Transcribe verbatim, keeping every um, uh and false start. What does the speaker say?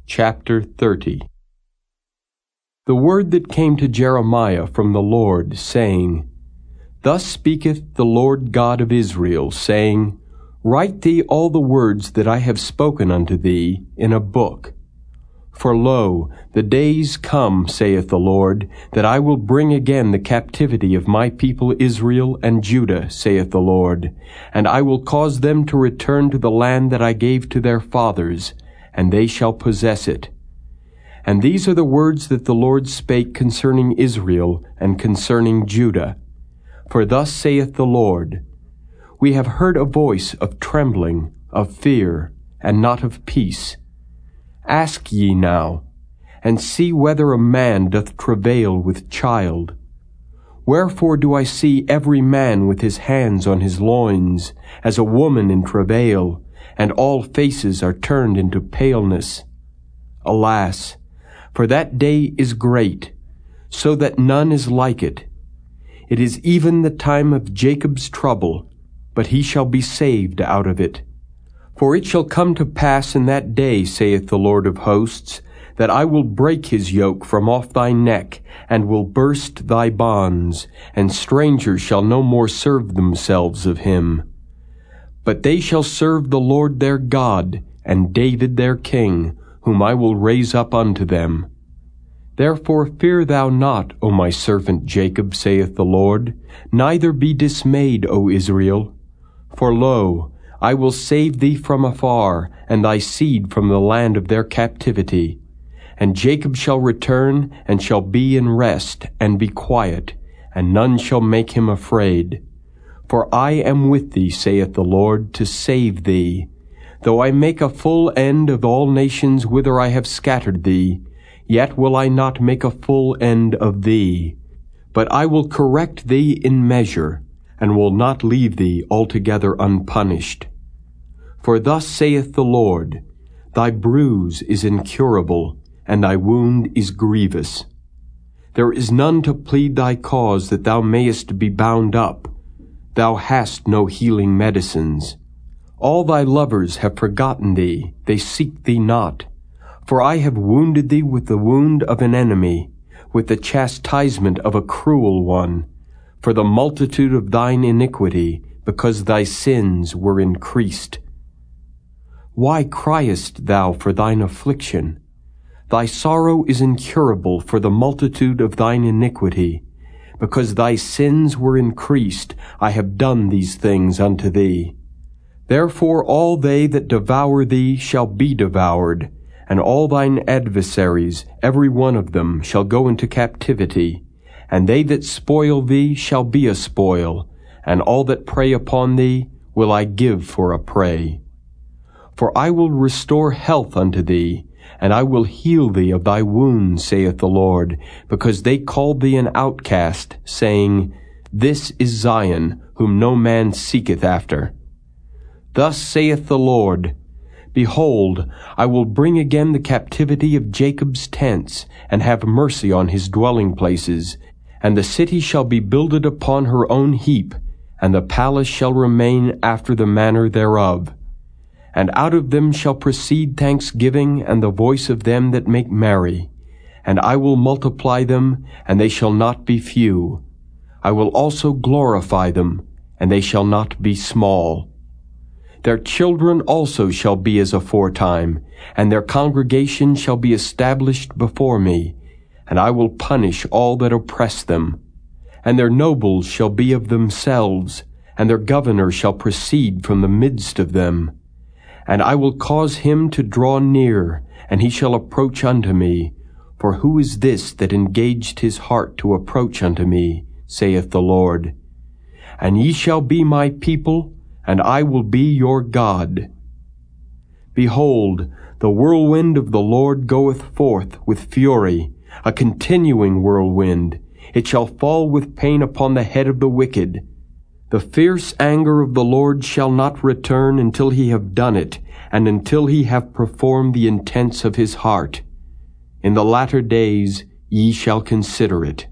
Chapter thirty. The word that came to Jeremiah from the Lord, saying, Thus speaketh the Lord God of Israel, saying, Write thee all the words that I have spoken unto thee in a book. For lo, the days come, saith the Lord, that I will bring again the captivity of my people Israel and Judah, saith the Lord, and I will cause them to return to the land that I gave to their fathers, and they shall possess it. And these are the words that the Lord spake concerning Israel and concerning Judah. For thus saith the Lord, We have heard a voice of trembling, of fear, and not of peace. Ask ye now, and see whether a man doth travail with child. Wherefore do I see every man with his hands on his loins, as a woman in travail, and all faces are turned into paleness? Alas, for that day is great, so that none is like it. It is even the time of Jacob's trouble, but he shall be saved out of it. For it shall come to pass in that day, saith the Lord of hosts, that I will break his yoke from off thy neck, and will burst thy bonds, and strangers shall no more serve themselves of him. But they shall serve the Lord their God, and David their king, whom I will raise up unto them. Therefore fear thou not, O my servant Jacob, saith the Lord, neither be dismayed, O Israel. For lo, I will save thee from afar, and thy seed from the land of their captivity. And Jacob shall return, and shall be in rest, and be quiet, and none shall make him afraid. For I am with thee, saith the Lord, to save thee. Though I make a full end of all nations whither I have scattered thee, yet will I not make a full end of thee. But I will correct thee in measure, and will not leave thee altogether unpunished. For thus saith the Lord, Thy bruise is incurable, and thy wound is grievous. There is none to plead thy cause that thou mayest be bound up. Thou hast no healing medicines. All thy lovers have forgotten thee, they seek thee not. For I have wounded thee with the wound of an enemy, with the chastisement of a cruel one, for the multitude of thine iniquity, because thy sins were increased. Why criest thou for thine affliction? Thy sorrow is incurable for the multitude of thine iniquity. Because thy sins were increased, I have done these things unto thee. Therefore all they that devour thee shall be devoured, and all thine adversaries, every one of them, shall go into captivity. And they that spoil thee shall be a spoil, and all that prey upon thee will I give for a prey. For I will restore health unto thee, and I will heal thee of thy wounds, saith the Lord, because they called thee an outcast, saying, This is Zion, whom no man seeketh after. Thus saith the Lord, Behold, I will bring again the captivity of Jacob's tents, and have mercy on his dwelling places, and the city shall be builded upon her own heap, and the palace shall remain after the manner thereof. And out of them shall proceed thanksgiving and the voice of them that make merry. And I will multiply them, and they shall not be few. I will also glorify them, and they shall not be small. Their children also shall be as aforetime, and their congregation shall be established before me. And I will punish all that oppress them. And their nobles shall be of themselves, and their governor shall proceed from the midst of them. And I will cause him to draw near, and he shall approach unto me. For who is this that engaged his heart to approach unto me, saith the Lord? And ye shall be my people, and I will be your God. Behold, the whirlwind of the Lord goeth forth with fury, a continuing whirlwind. It shall fall with pain upon the head of the wicked. The fierce anger of the Lord shall not return until he have done it, and until he have performed the intents of his heart. In the latter days ye shall consider it.